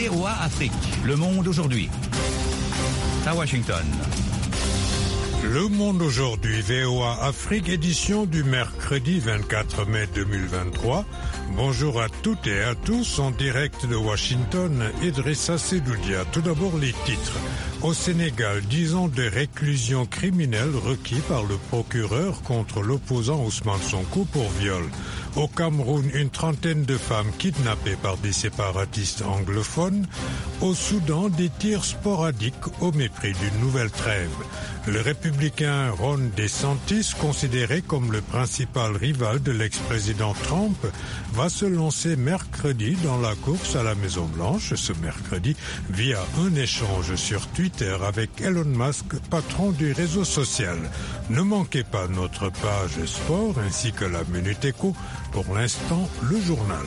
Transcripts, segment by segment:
VOA Afrique, Le Monde aujourd'hui. À Washington. Le Monde aujourd'hui, VOA Afrique, édition du mercredi 24 mai 2023. Bonjour à toutes et à tous, en direct de Washington, Idrissa Sedoudia. Tout d'abord les titres. Au Sénégal, 10 ans de réclusion criminelle requis par le procureur contre l'opposant Ousmane Sonko pour viol. Au Cameroun, une trentaine de femmes kidnappées par des séparatistes anglophones. Au Soudan, des tirs sporadiques au mépris d'une nouvelle trêve. Le républicain Ron DeSantis, considéré comme le principal rival de l'ex-président Trump, va se lancer mercredi dans la course à la Maison-Blanche, ce mercredi, via un échange sur Twitter avec Elon Musk, patron du réseau social. Ne manquez pas notre page sport ainsi que la Minute Éco. Pour l'instant, le journal.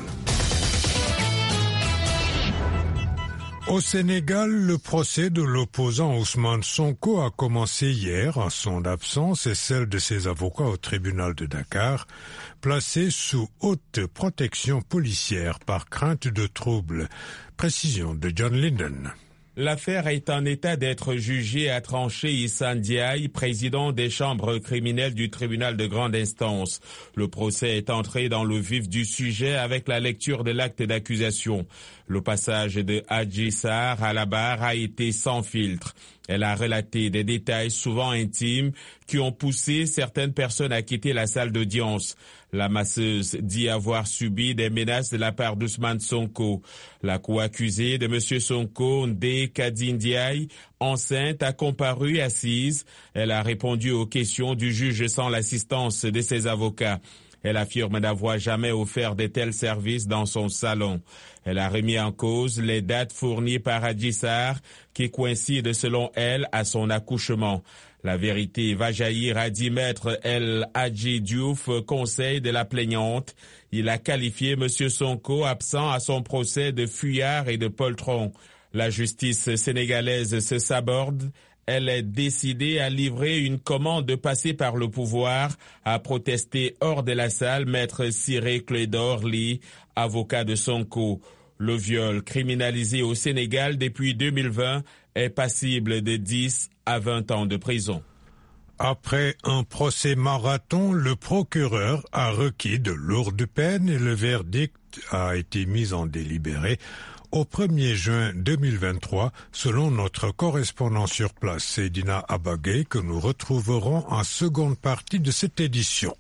Au Sénégal, le procès de l'opposant Ousmane Sonko a commencé hier en son absence et celle de ses avocats au tribunal de Dakar, placés sous haute protection policière par crainte de troubles. Précision de John Linden. L'affaire est en état d'être jugée, a tranché Issa Ndiaye, président des chambres criminelles du tribunal de grande instance. Le procès est entré dans le vif du sujet avec la lecture de l'acte d'accusation. Le passage de Adji Sarr à la barre a été sans filtre. Elle a relaté des détails souvent intimes qui ont poussé certaines personnes à quitter la salle d'audience. La masseuse dit avoir subi des menaces de la part d'Ousmane Sonko. La co-accusée de M. Sonko, Ndeye Kadi Ndiaye, enceinte, a comparu assise. Elle a répondu aux questions du juge sans l'assistance de ses avocats. Elle affirme n'avoir jamais offert de tels services dans son salon. Elle a remis en cause les dates fournies par Adji Sarr qui coïncident selon elle à son accouchement. La vérité va jaillir, a dit maître El Hadji Diouf, conseil de la plaignante. Il a qualifié M. Sonko, absent à son procès, de fuyard et de poltron. La justice sénégalaise se saborde. Elle est décidée à livrer une commande de passer par le pouvoir, a protesté hors de la salle maître Ciré Clédor Ly, avocat de Sonko. Le viol criminalisé au Sénégal depuis 2020 est passible de 10 à 20 ans de prison. Après un procès marathon, le procureur a requis de lourdes peines et le verdict a été mis en délibéré au 1er juin 2023, selon notre correspondant sur place, Seydina Abagay, que nous retrouverons en seconde partie de cette édition.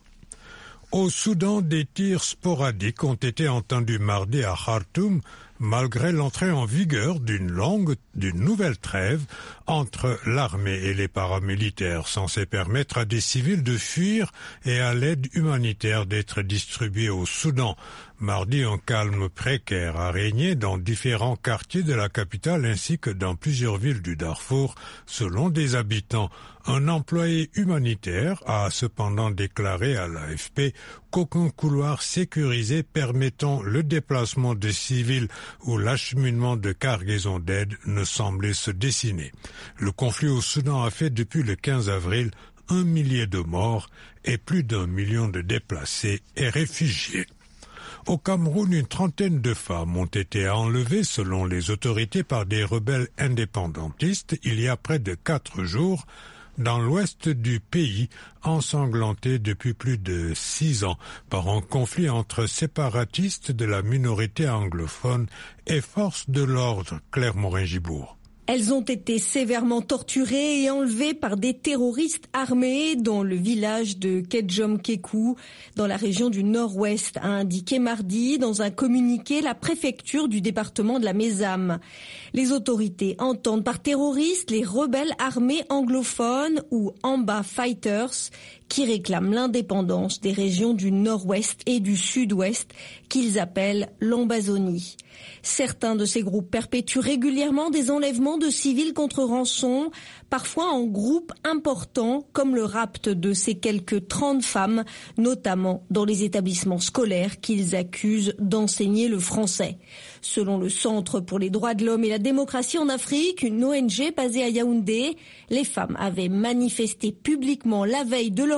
Au Soudan, des tirs sporadiques ont été entendus mardi à Khartoum, malgré l'entrée en vigueur d'une nouvelle trêve entre l'armée et les paramilitaires, censée permettre à des civils de fuir et à l'aide humanitaire d'être distribuée au Soudan. Mardi, un calme précaire a régné dans différents quartiers de la capitale ainsi que dans plusieurs villes du Darfour, selon des habitants. Un employé humanitaire a cependant déclaré à l'AFP qu'aucun couloir sécurisé permettant le déplacement de civils ou l'acheminement de cargaisons d'aide ne semblait se dessiner. Le conflit au Soudan a fait depuis le 15 avril 1 millier de morts et plus d'1 million de déplacés et réfugiés. Au Cameroun, une trentaine de femmes ont été enlevées selon les autorités par des rebelles indépendantistes il y a près de 4 jours dans l'ouest du pays, ensanglanté depuis plus de 6 ans par un conflit entre séparatistes de la minorité anglophone et forces de l'ordre. Claire Morin-Gibourg. Elles ont été sévèrement torturées et enlevées par des terroristes armés dans le village de Kedjom-Kekou, dans la région du Nord-Ouest, a indiqué mardi dans un communiqué la préfecture du département de la Mézame. Les autorités entendent par terroristes les rebelles armés anglophones ou Amba Fighters qui réclament l'indépendance des régions du Nord-Ouest et du Sud-Ouest qu'ils appellent l'Ambazonie. Certains de ces groupes perpétuent régulièrement des enlèvements de civils contre rançon, parfois en groupes importants, comme le rapt de ces quelques 30 femmes, notamment dans les établissements scolaires qu'ils accusent d'enseigner le français. Selon le Centre pour les droits de l'homme et la démocratie en Afrique, une ONG basée à Yaoundé, les femmes avaient manifesté publiquement la veille de leur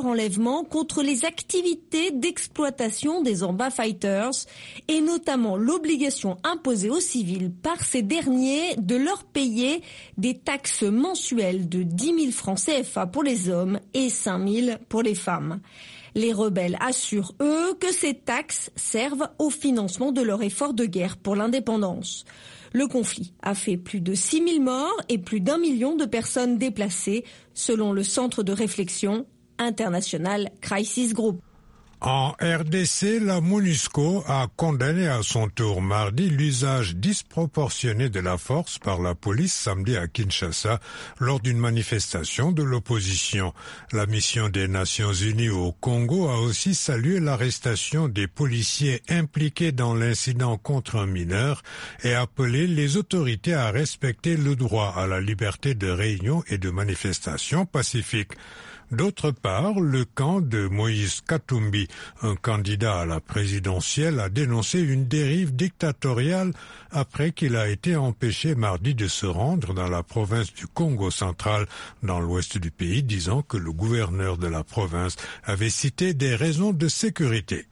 cyberenlèvement contre les activités d'exploitation des Amba Fighters et notamment l'obligation imposée aux civils par ces derniers de leur payer des taxes mensuelles de 10 000 francs CFA pour les hommes et 5 000 pour les femmes. Les rebelles assurent, eux, que ces taxes servent au financement de leur effort de guerre pour l'indépendance. Le conflit a fait plus de 6 000 morts et plus d'1 million de personnes déplacées, selon le Centre de réflexion international Crisis Group. En RDC, la MONUSCO a condamné à son tour mardi l'usage disproportionné de la force par la police samedi à Kinshasa lors d'une manifestation de l'opposition. La mission des Nations Unies au Congo a aussi salué l'arrestation des policiers impliqués dans l'incident contre un mineur et appelé les autorités à respecter le droit à la liberté de réunion et de manifestation pacifique. D'autre part, le camp de Moïse Katumbi, un candidat à la présidentielle, a dénoncé une dérive dictatoriale après qu'il a été empêché mardi de se rendre dans la province du Congo central, dans l'ouest du pays, disant que le gouverneur de la province avait cité des raisons de sécurité.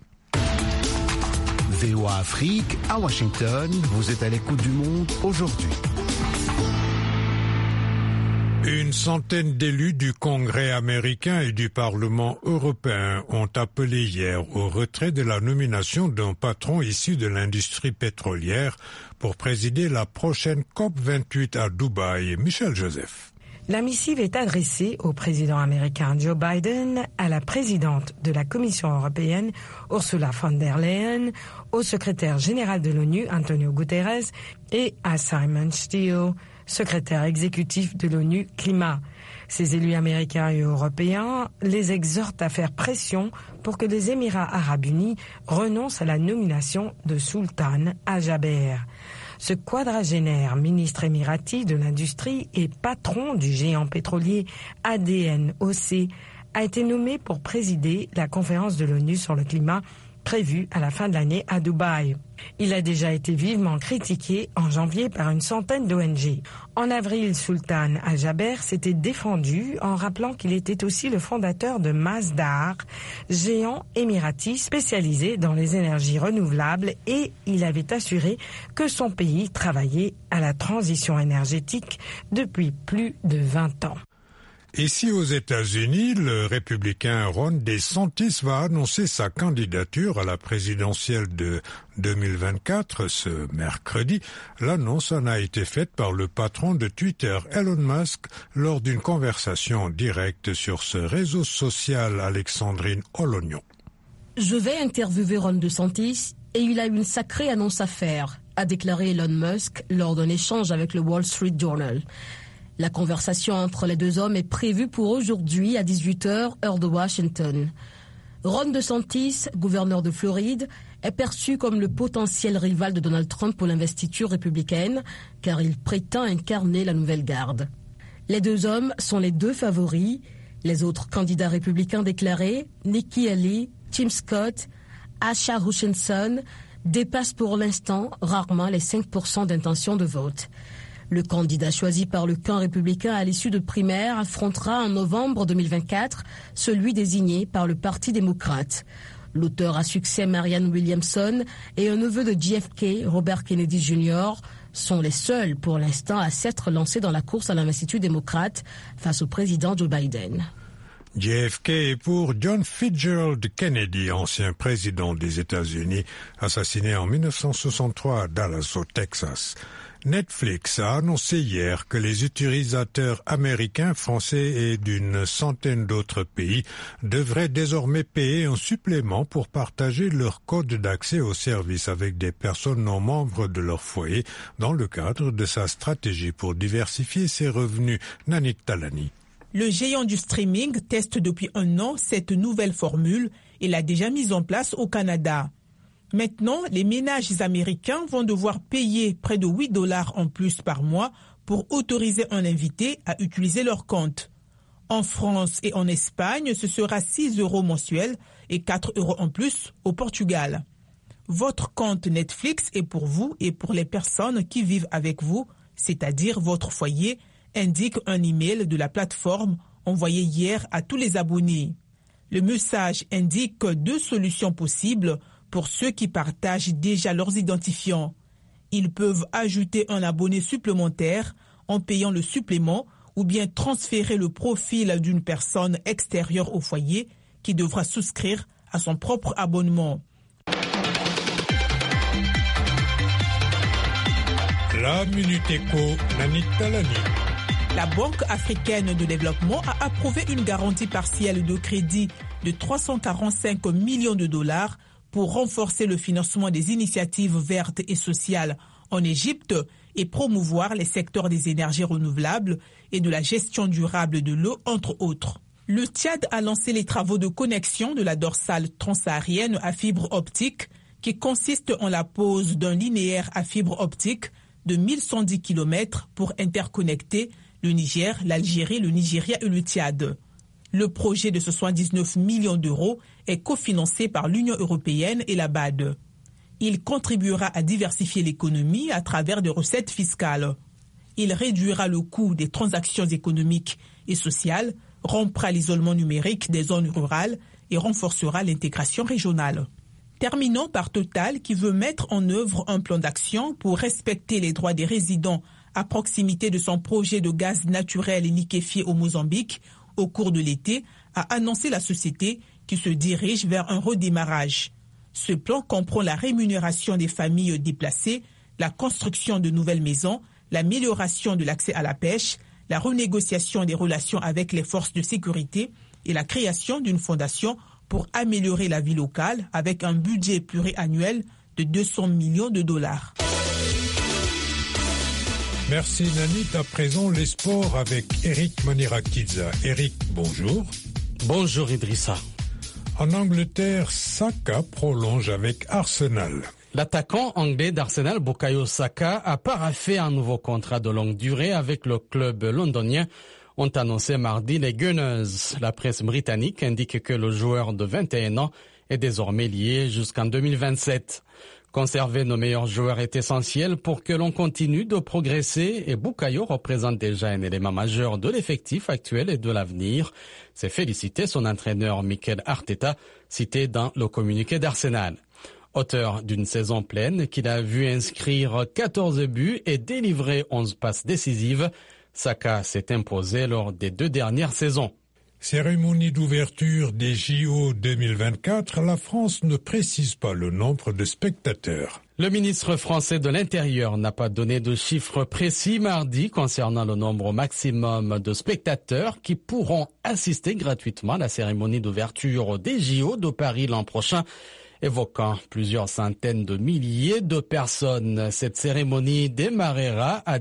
VOA Afrique, à Washington, vous êtes à l'écoute du monde aujourd'hui. Une centaine d'élus du Congrès américain et du Parlement européen ont appelé hier au retrait de la nomination d'un patron issu de l'industrie pétrolière pour présider la prochaine COP28 à Dubaï. Michel Joseph. La missive est adressée au président américain Joe Biden, à la présidente de la Commission européenne Ursula von der Leyen, au secrétaire général de l'ONU Antonio Guterres et à Simon Steele, secrétaire exécutif de l'ONU Climat. Ces élus américains et européens les exhortent à faire pression pour que les Émirats arabes unis renoncent à la nomination de Sultan Al-Jaber. Ce quadragénaire ministre émirati de l'industrie et patron du géant pétrolier ADNOC a été nommé pour présider la conférence de l'ONU sur le climat prévue à la fin de l'année à Dubaï. Il a déjà été vivement critiqué en janvier par une centaine d'ONG. En avril, Sultan Al-Jaber s'était défendu en rappelant qu'il était aussi le fondateur de Masdar, géant émirati spécialisé dans les énergies renouvelables, et il avait assuré que son pays travaillait à la transition énergétique depuis plus de 20 ans. Ici aux États-Unis, le républicain Ron DeSantis va annoncer sa candidature à la présidentielle de 2024 ce mercredi. L'annonce en a été faite par le patron de Twitter, Elon Musk, lors d'une conversation directe sur ce réseau social, Alexandrine Olognon. Je vais interviewer Ron DeSantis et il a une sacrée annonce à faire, a déclaré Elon Musk lors d'un échange avec le Wall Street Journal. La conversation entre les deux hommes est prévue pour aujourd'hui à 18h, heure de Washington. Ron DeSantis, gouverneur de Floride, est perçu comme le potentiel rival de Donald Trump pour l'investiture républicaine, car il prétend incarner la nouvelle garde. Les deux hommes sont les deux favoris. Les autres candidats républicains déclarés, Nikki Haley, Tim Scott, Asha Hutchinson, dépassent pour l'instant rarement les 5% d'intention de vote. Le candidat choisi par le camp républicain à l'issue de primaires affrontera en novembre 2024 celui désigné par le Parti démocrate. L'auteur à succès Marianne Williamson et un neveu de JFK, Robert Kennedy Jr., sont les seuls pour l'instant à s'être lancés dans la course à l'investiture démocrate face au président Joe Biden. JFK est pour John Fitzgerald Kennedy, ancien président des États-Unis, assassiné en 1963 à Dallas, au Texas. Netflix a annoncé hier que les utilisateurs américains, français et d'une centaine d'autres pays devraient désormais payer un supplément pour partager leur code d'accès au service avec des personnes non membres de leur foyer dans le cadre de sa stratégie pour diversifier ses revenus. Nanik Talani. Le géant du streaming teste depuis un an cette nouvelle formule et l'a déjà mise en place au Canada. Maintenant, les ménages américains vont devoir payer près de $8 en plus par mois pour autoriser un invité à utiliser leur compte. En France et en Espagne, ce sera 6 € mensuels et 4 € en plus au Portugal. Votre compte Netflix est pour vous et pour les personnes qui vivent avec vous, c'est-à-dire votre foyer, indique un email de la plateforme envoyé hier à tous les abonnés. Le message indique 2 solutions possibles pour ceux qui partagent déjà leurs identifiants. Ils peuvent ajouter un abonné supplémentaire en payant le supplément ou bien transférer le profil d'une personne extérieure au foyer qui devra souscrire à son propre abonnement. La Minute Éco, Nanit Talani. La Banque africaine de développement a approuvé une garantie partielle de crédit de 345 millions de dollars pour renforcer le financement des initiatives vertes et sociales en Égypte et promouvoir les secteurs des énergies renouvelables et de la gestion durable de l'eau, entre autres. Le Tchad a lancé les travaux de connexion de la dorsale transsaharienne à fibre optique qui consiste en la pose d'un linéaire à fibre optique de 1110 km pour interconnecter le Niger, l'Algérie, le Nigeria et le Tchad. Le projet de 79 millions d'euros est cofinancé par l'Union européenne et la BAD. Il contribuera à diversifier l'économie à travers des recettes fiscales. Il réduira le coût des transactions économiques et sociales, rompra l'isolement numérique des zones rurales et renforcera l'intégration régionale. Terminons par Total qui veut mettre en œuvre un plan d'action pour respecter les droits des résidents à proximité de son projet de gaz naturel et liquéfié au Mozambique au cours de l'été, a annoncé la société qui se dirige vers un redémarrage. Ce plan comprend la rémunération des familles déplacées, la construction de nouvelles maisons, l'amélioration de l'accès à la pêche, la renégociation des relations avec les forces de sécurité et la création d'une fondation pour améliorer la vie locale avec un budget pluriannuel de 200 millions de dollars. Merci Nanit. À présent, les sports avec Eric Manirakidza. Eric, bonjour. Bonjour Idrissa. En Angleterre, Saka prolonge avec Arsenal. L'attaquant anglais d'Arsenal, Bukayo Saka, a paraphé un nouveau contrat de longue durée avec le club londonien, ont annoncé mardi les Gunners. La presse britannique indique que le joueur de 21 ans est désormais lié jusqu'en 2027. Conserver nos meilleurs joueurs est essentiel pour que l'on continue de progresser et Bukayo représente déjà un élément majeur de l'effectif actuel et de l'avenir. C'est félicité son entraîneur Mikel Arteta, cité dans le communiqué d'Arsenal. Auteur d'une saison pleine qu'il a vu inscrire 14 buts et délivrer 11 passes décisives, Saka s'est imposé lors des 2 dernières saisons. Cérémonie d'ouverture des JO 2024, la France ne précise pas le nombre de spectateurs. Le ministre français de l'Intérieur n'a pas donné de chiffres précis mardi concernant le nombre maximum de spectateurs qui pourront assister gratuitement à la cérémonie d'ouverture des JO de Paris l'an prochain, évoquant plusieurs centaines de milliers de personnes. Cette cérémonie démarrera à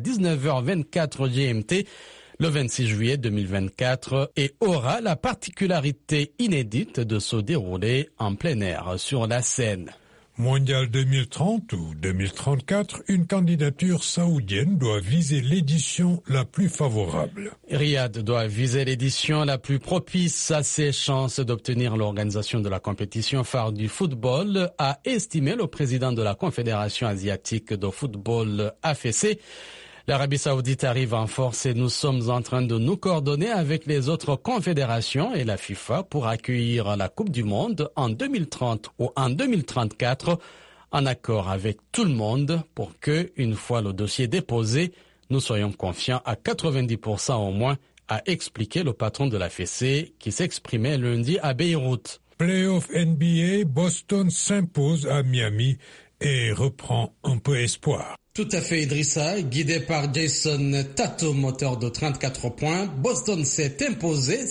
19h24 GMT le 26 juillet 2024 et aura la particularité inédite de se dérouler en plein air sur la Seine. Mondial 2030 ou 2034, une candidature saoudienne doit viser l'édition la plus favorable. Riyad doit viser l'édition la plus propice à ses chances d'obtenir l'organisation de la compétition phare du football, a estimé le président de la Confédération asiatique de football AFC. L'Arabie Saoudite arrive en force et nous sommes en train de nous coordonner avec les autres confédérations et la FIFA pour accueillir la Coupe du Monde en 2030 ou en 2034 en accord avec tout le monde pour que, une fois le dossier déposé, nous soyons confiants à 90% au moins, a expliqué le patron de l'AFC qui s'exprimait lundi à Beyrouth. Playoff NBA, Boston s'impose à Miami et reprend un peu espoir. Tout à fait Idrissa, guidé par Jason Tatum, auteur de 34 points, Boston s'est imposé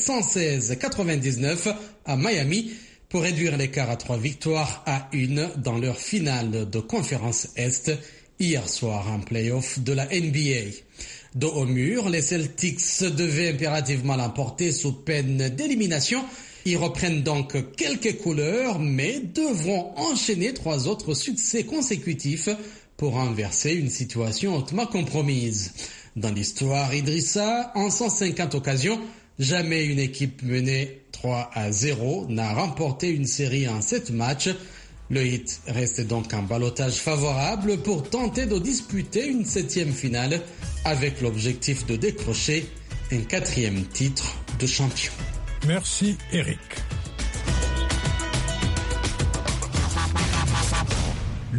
116-99 à Miami pour réduire l'écart à 3 victoires à 1 dans leur finale de conférence Est hier soir en play-off de la NBA. Dos au mur, les Celtics devaient impérativement l'emporter sous peine d'élimination. Ils reprennent donc quelques couleurs mais devront enchaîner 3 autres succès consécutifs pour renverser une situation hautement compromise. Dans l'histoire Idrissa, en 150 occasions, jamais une équipe menée 3-0 n'a remporté une série en 7 matchs. Le Heat reste donc en ballottage favorable pour tenter de disputer une 7e finale avec l'objectif de décrocher un 4e titre de champion. Merci Eric.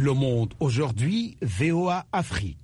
Le Monde aujourd'hui, VOA Afrique.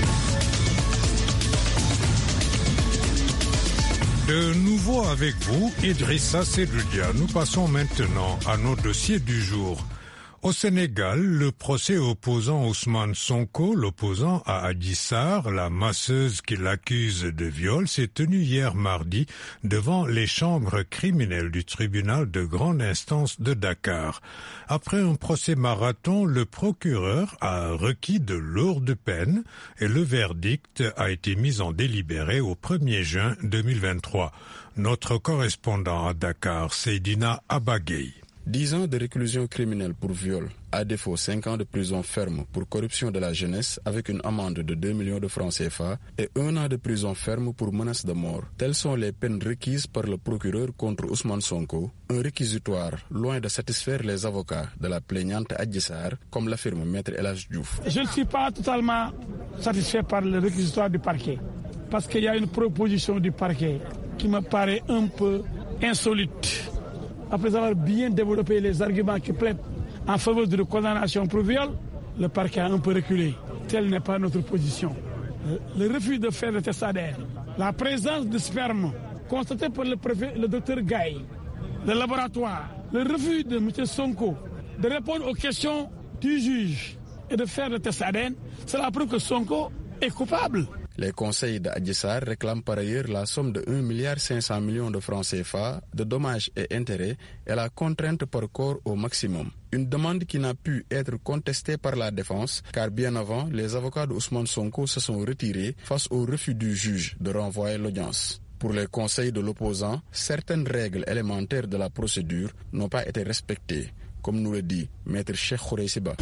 De nouveau avec vous, Idrissa Seloudia. Nous passons maintenant à nos dossiers du jour. Au Sénégal, le procès opposant Ousmane Sonko, l'opposant à Adji Sarr, la masseuse qui l'accuse de viol, s'est tenu hier mardi devant les chambres criminelles du tribunal de grande instance de Dakar. Après un procès marathon, le procureur a requis de lourdes peines et le verdict a été mis en délibéré au 1er juin 2023. Notre correspondant à Dakar, Seydina Abagay. 10 ans de réclusion criminelle pour viol, à défaut 5 ans de prison ferme pour corruption de la jeunesse avec une amende de 2 millions de francs CFA et 1 an de prison ferme pour menace de mort. Telles sont les peines requises par le procureur contre Ousmane Sonko, un réquisitoire loin de satisfaire les avocats de la plaignante Adji Sarr, comme l'affirme Maître El Hadji Diouf. Je ne suis pas totalement satisfait par le réquisitoire du parquet, parce qu'il y a une proposition du parquet qui me paraît un peu insolite. Après avoir bien développé les arguments qui plaident en faveur de la condamnation pour viol, le parquet a un peu reculé. Telle n'est pas notre position. Le refus de faire le test ADN, la présence de sperme constatée par le préfet, le docteur Gaye, le laboratoire, le refus de M. Sonko de répondre aux questions du juge et de faire le test ADN, cela prouve que Sonko est coupable. Les conseils d'Adji Sarr réclament par ailleurs la somme de 1,5 milliard de francs CFA de dommages et intérêts et la contrainte par corps au maximum. Une demande qui n'a pu être contestée par la défense car bien avant, les avocats d'Ousmane Sonko se sont retirés face au refus du juge de renvoyer l'audience. Pour les conseils de l'opposant, certaines règles élémentaires de la procédure n'ont pas été respectées, comme nous le dit Maître Cheikh Khoureyssi-Ba.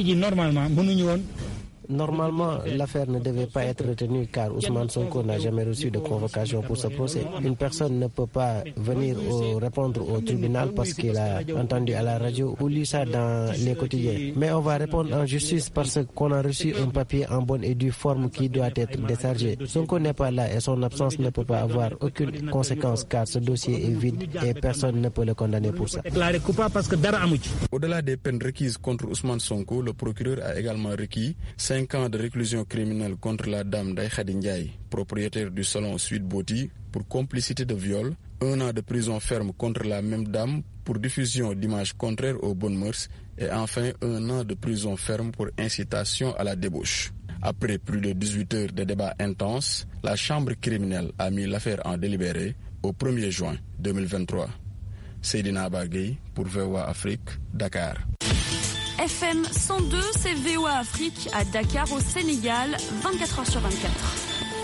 Normalement, l'affaire ne devait pas être retenue car Ousmane Sonko n'a jamais reçu de convocation pour ce procès. Une personne ne peut pas venir répondre au tribunal parce qu'il a entendu à la radio ou lu ça dans les quotidiens. Mais on va répondre en justice parce qu'on a reçu un papier en bonne et due forme qui doit être déchargé. Sonko n'est pas là et son absence ne peut pas avoir aucune conséquence car ce dossier est vide et personne ne peut le condamner pour ça. Au-delà des peines requises contre Ousmane Sonko, le procureur a également requis 5 ans de réclusion criminelle contre la dame Ndeye Khady Ndiaye, propriétaire du salon Sweet Beauty, pour complicité de viol, 1 an de prison ferme contre la même dame pour diffusion d'images contraires aux bonnes mœurs et enfin 1 an de prison ferme pour incitation à la débauche. Après plus de 18 heures de débats intenses, la chambre criminelle a mis l'affaire en délibéré au 1er juin 2023. Seydina Abagay pour VOA Afrique, Dakar. FM 102, c'est VOA Afrique à Dakar au Sénégal, 24h sur 24.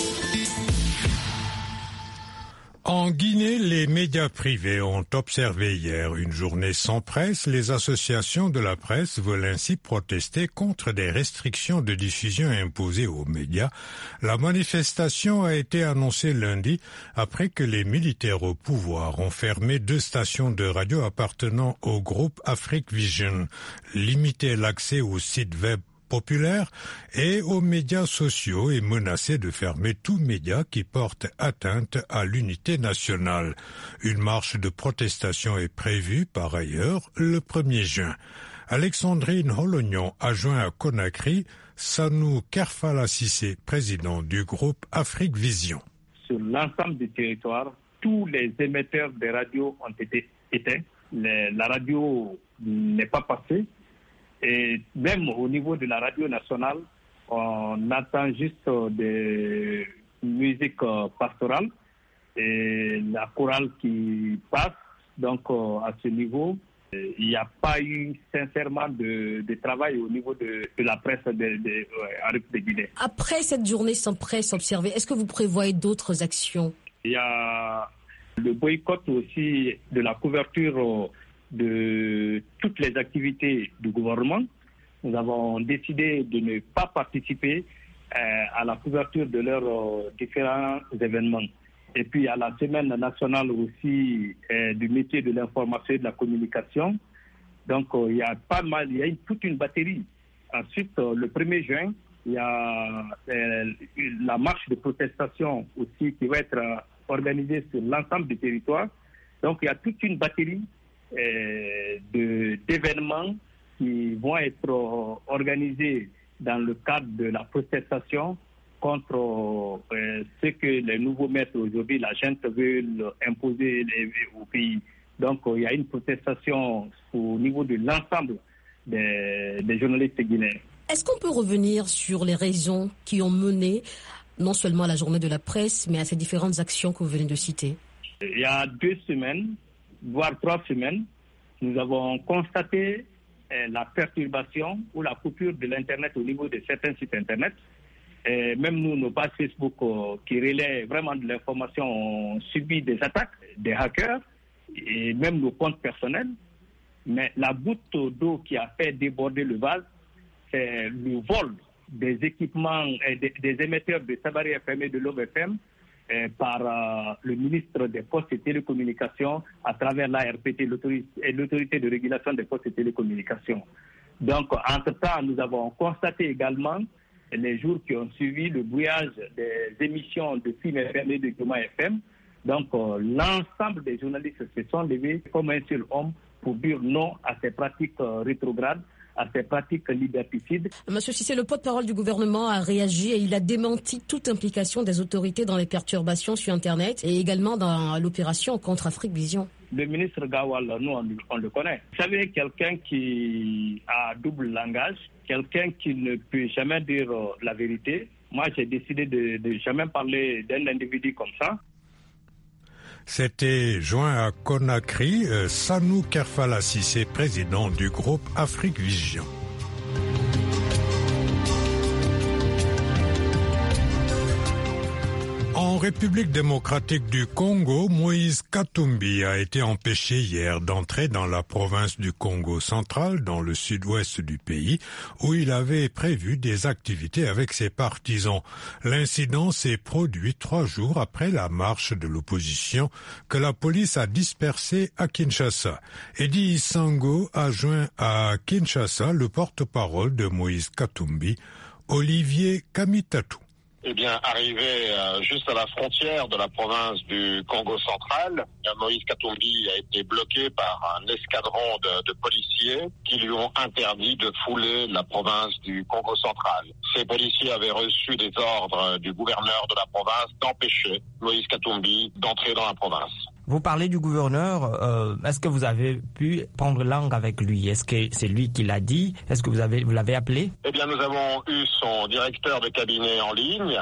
En Guinée, les médias privés ont observé hier une journée sans presse. Les associations de la presse veulent ainsi protester contre des restrictions de diffusion imposées aux médias. La manifestation a été annoncée lundi après que les militaires au pouvoir ont fermé 2 stations de radio appartenant au groupe Afrique Vision, limité l'accès aux sites web populaire et aux médias sociaux et menacé de fermer tout média qui porte atteinte à l'unité nationale. Une marche de protestation est prévue par ailleurs le 1er juin. Alexandrine Holognon, adjoint à Conakry, Sanou Kerfala Cissé, président du groupe Afrique Vision. Sur l'ensemble du territoire, tous les émetteurs de radio ont été éteints. La radio n'est pas passée. Et même au niveau de la radio nationale, on attend juste des musiques pastorales et la chorale qui passe. Donc à ce niveau, il n'y a pas eu sincèrement de travail au niveau de la presse de Guinée. Après cette journée sans presse observée, est-ce que vous prévoyez d'autres actions? Il y a le boycott aussi de la couverture de toutes les activités du gouvernement. Nous avons décidé de ne pas participer à la couverture de leurs différents événements. Et puis à la semaine nationale aussi du métier de l'information et de la communication. Donc il y a pas mal, il y a toute une batterie. Ensuite, le 1er juin, il y a la marche de protestation aussi qui va être organisée sur l'ensemble du territoire. Donc il y a toute une batterie d'événements qui vont être organisées dans le cadre de la protestation contre ce que les nouveaux maîtres aujourd'hui, la junte veulent imposer au pays. Donc il y a une protestation au niveau de l'ensemble des journalistes guinéens. Est-ce qu'on peut revenir sur les raisons qui ont mené non seulement à la journée de la presse, mais à ces différentes actions que vous venez de citer? Il y a 2 semaines, voire 3 semaines, nous avons constaté la perturbation ou la coupure de l'Internet au niveau de certains sites Internet. Et même nous, nos pages Facebook qui relaient vraiment de l'information ont subi des attaques, des hackers, et même nos comptes personnels. Mais la goutte d'eau qui a fait déborder le vase, c'est le vol des équipements et des émetteurs de Sabari FM et de Love FM par le ministre des Postes et Télécommunications à travers l'ARPT, l'autorité de régulation des postes et télécommunications. Donc, entre-temps, nous avons constaté également les jours qui ont suivi le brouillage des émissions de Film FM et de Goma FM. Donc, l'ensemble des journalistes se sont levés comme un seul homme pour dire non à ces pratiques rétrogrades, à ces pratiques liberticides. Monsieur Cissé, le porte-parole du gouvernement a réagi et il a démenti toute implication des autorités dans les perturbations sur Internet et également dans l'opération contre Afrique Vision. Le ministre Gawal, nous, on le connaît. Vous savez, quelqu'un qui a double langage, quelqu'un qui ne peut jamais dire la vérité. Moi, j'ai décidé de jamais parler d'un individu comme ça. C'était joint à Conakry, Sanou Kerfala Cissé, président du groupe Afrique Vision. En République démocratique du Congo, Moïse Katumbi a été empêché hier d'entrer dans la province du Congo central, dans le sud-ouest du pays, où il avait prévu des activités avec ses partisans. L'incident s'est produit 3 jours après la marche de l'opposition que la police a dispersée à Kinshasa. Eddie Sango a joint à Kinshasa le porte-parole de Moïse Katumbi, Olivier Kamitatou. Eh bien, arrivé juste à la frontière de la province du Congo central, Moïse Katumbi a été bloqué par un escadron de policiers qui lui ont interdit de fouler la province du Congo central. Ces policiers avaient reçu des ordres du gouverneur de la province d'empêcher Moïse Katumbi d'entrer dans la province. Vous parlez du gouverneur, est-ce que vous avez pu prendre langue avec lui? Est-ce que c'est lui qui l'a dit? Est-ce que vous l'avez appelé? Eh bien, nous avons eu son directeur de cabinet en ligne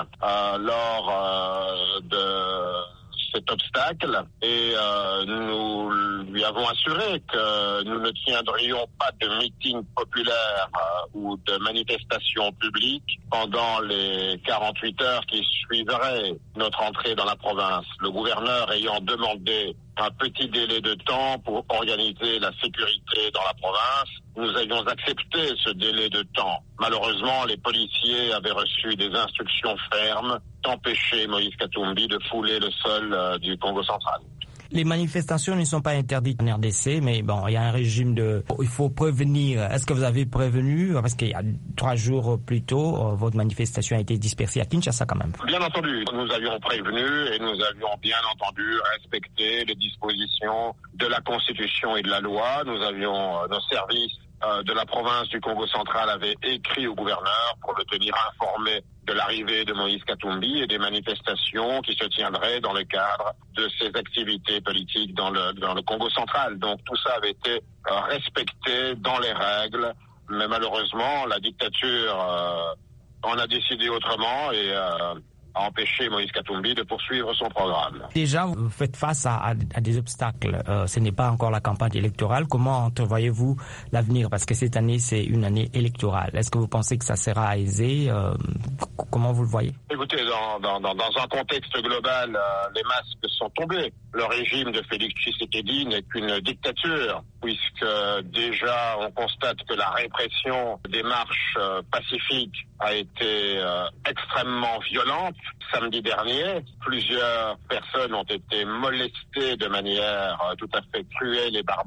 lors de cet obstacle et nous lui avons assuré que nous ne tiendrions pas de meeting populaire ou de manifestation publique pendant les 48 heures qui suivraient notre entrée dans la province. Le gouverneur ayant demandé un petit délai de temps pour organiser la sécurité dans la province, nous avions accepté ce délai de temps. Malheureusement, les policiers avaient reçu des instructions fermes d'empêcher Moïse Katumbi de fouler le sol du Congo central. Les manifestations ne sont pas interdites en RDC, mais bon, il y a un régime il faut prévenir. Est-ce que vous avez prévenu? Parce qu'il y a 3 jours plus tôt, votre manifestation a été dispersée à Kinshasa quand même. Bien entendu, nous avions prévenu et nous avions bien entendu respecté les dispositions de la Constitution et de la loi. Nous avions nos services de la province du Congo central avaient écrit au gouverneur pour le tenir informé de l'arrivée de Moïse Katumbi et des manifestations qui se tiendraient dans le cadre de ses activités politiques dans le Congo central. Donc tout ça avait été respecté dans les règles, mais malheureusement la dictature en a décidé autrement et a empêché Moïse Katumbi de poursuivre son programme. Déjà, vous faites face à des obstacles. Ce n'est pas encore la campagne électorale. Comment entrevoyez-vous l'avenir? Parce que cette année, c'est une année électorale. Est-ce que vous pensez que ça sera aisé? Comment vous le voyez? Écoutez, dans un contexte global, les masques sont tombés. Le régime de Félix Tshisekedi n'est qu'une dictature, puisque déjà on constate que la répression des marches pacifiques a été extrêmement violente. Samedi dernier, plusieurs personnes ont été molestées de manière tout à fait cruelle et barbare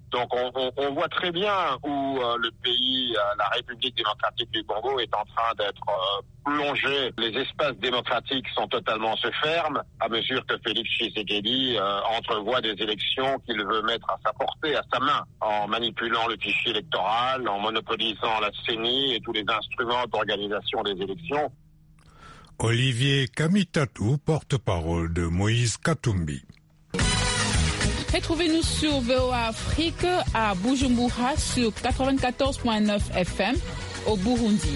Donc on voit très bien où le pays, la République démocratique du Congo, est en train d'être plongé. Les espaces démocratiques sont totalement se ferment à mesure que Félix Tshisekedi entrevoit des élections qu'il veut mettre à sa portée, à sa main, en manipulant le fichier électoral, en monopolisant la CENI et tous les instruments d'organisation des élections. Olivier Kamitatou, porte-parole de Moïse Katumbi. Retrouvez-nous sur VOA Afrique à Bujumbura sur 94.9 FM au Burundi.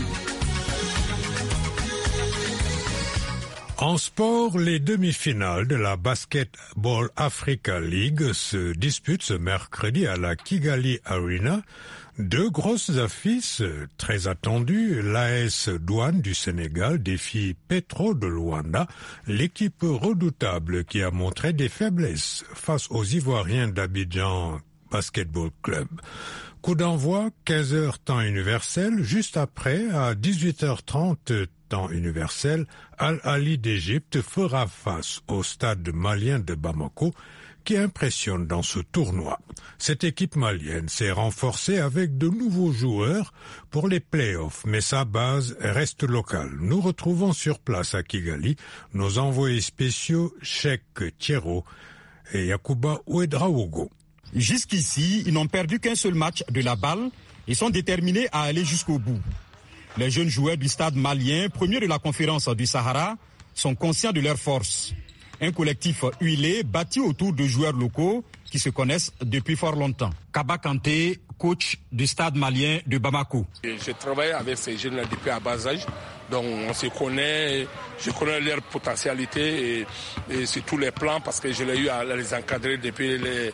En sport, les demi-finales de la Basketball Africa League se disputent ce mercredi à la Kigali Arena. Deux grosses affiches très attendues. L'AS Douane du Sénégal défie Petro de Luanda, l'équipe redoutable qui a montré des faiblesses face aux Ivoiriens d'Abidjan Basketball Club. Coup d'envoi, 15h temps universel, juste après, à 18h30 temps universel, Al-Ali d'Égypte fera face au stade malien de Bamako, qui impressionne dans ce tournoi. Cette équipe malienne s'est renforcée avec de nouveaux joueurs pour les playoffs, mais sa base reste locale. Nous retrouvons sur place à Kigali nos envoyés spéciaux Cheikh Thiero et Yakuba Ouedraogo. Jusqu'ici, ils n'ont perdu qu'un seul match de la balle et sont déterminés à aller jusqu'au bout. Les jeunes joueurs du stade malien, premier de la conférence du Sahara, sont conscients de leur force. Un collectif huilé bâti autour de joueurs locaux qui se connaissent depuis fort longtemps. Kaba Kanté, coach du stade malien de Bamako. Je travaille avec ces jeunes depuis à bas âge, donc on se connaît, je connais leur potentialité et sur tous les plans parce que je l'ai eu à les encadrer depuis les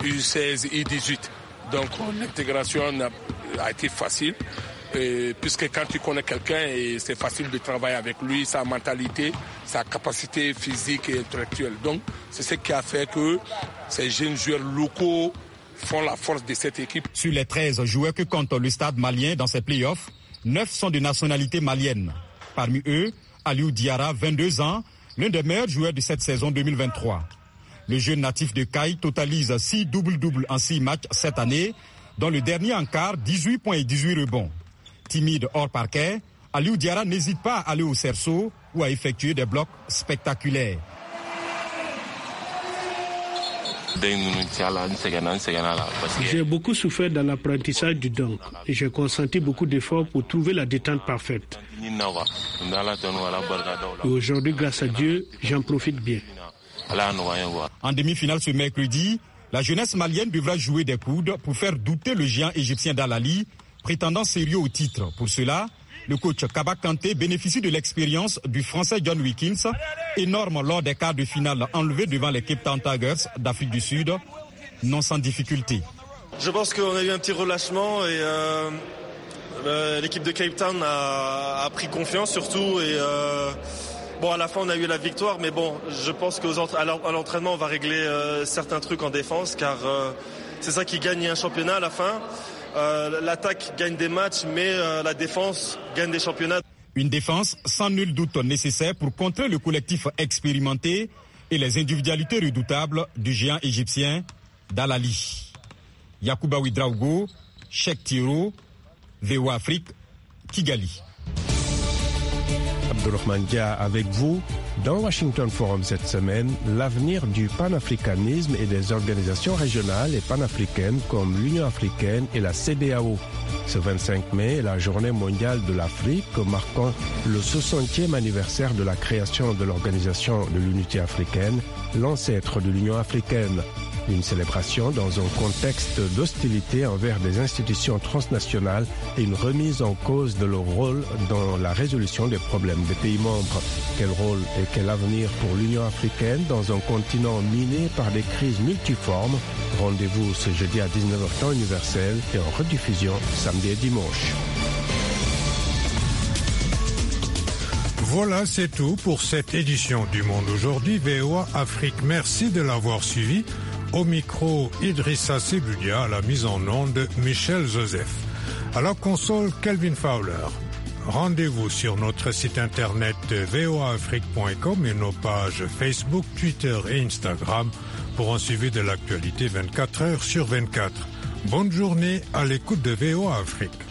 U16 et U18. Donc l'intégration a été facile. Puisque quand tu connais quelqu'un, c'est facile de travailler avec lui, sa mentalité, sa capacité physique et intellectuelle. Donc, c'est ce qui a fait que ces jeunes joueurs locaux font la force de cette équipe. Sur les 13 joueurs que compte le stade malien dans ses playoffs, 9 sont de nationalité malienne. Parmi eux, Aliou Diarra, 22 ans, l'un des meilleurs joueurs de cette saison 2023. Le jeune natif de Caille totalise 6 double-double en 6 matchs cette année, dont le dernier en quart, 18 points et 18 rebonds. Timide hors parquet, Aliou Diarra n'hésite pas à aller au cerceau ou à effectuer des blocs spectaculaires. J'ai beaucoup souffert dans l'apprentissage du dunk et j'ai consenti beaucoup d'efforts pour trouver la détente parfaite. Et aujourd'hui, grâce à Dieu, j'en profite bien. En demi-finale ce mercredi, la jeunesse malienne devra jouer des coudes pour faire douter le géant égyptien d'Al-Ali, prétendant sérieux au titre. Pour cela, le coach Kaba Kanté bénéficie de l'expérience du français John Wickens, énorme lors des quarts de finale enlevés devant les Cape Town Tigers d'Afrique du Sud, non sans difficulté. Je pense qu'on a eu un petit relâchement et l'équipe de Cape Town a pris confiance surtout. Et à la fin on a eu la victoire, mais bon, je pense qu'à l'entraînement on va régler certains trucs en défense, car c'est ça qui gagne un championnat à la fin. L'attaque gagne des matchs, mais la défense gagne des championnats. Une défense sans nul doute nécessaire pour contrer le collectif expérimenté et les individualités redoutables du géant égyptien d'Al-Ali. Yakuba Ouedraogo, Cheikh Thiero, VOA Afrique, Kigali. Abdourahmane Dia avec vous. Dans Washington Forum cette semaine, l'avenir du panafricanisme et des organisations régionales et panafricaines comme l'Union africaine et la CEDEAO. Ce 25 mai est la journée mondiale de l'Afrique, marquant le 60e anniversaire de la création de l'Organisation de l'Unité africaine, l'ancêtre de l'Union africaine. Une célébration dans un contexte d'hostilité envers des institutions transnationales et une remise en cause de leur rôle dans la résolution des problèmes des pays membres. Quel rôle et quel avenir pour l'Union africaine dans un continent miné par des crises multiformes? Rendez-vous ce jeudi à 19h temps universel et en rediffusion samedi et dimanche. Voilà, c'est tout pour cette édition du Monde aujourd'hui. VOA Afrique, merci de l'avoir suivi. Au micro, Idrissa Sebudia, à la mise en onde, Michel Joseph. À la console, Kelvin Fowler. Rendez-vous sur notre site internet voaafrique.com et nos pages Facebook, Twitter et Instagram pour un suivi de l'actualité 24 heures sur 24. Bonne journée à l'écoute de VOA Afrique.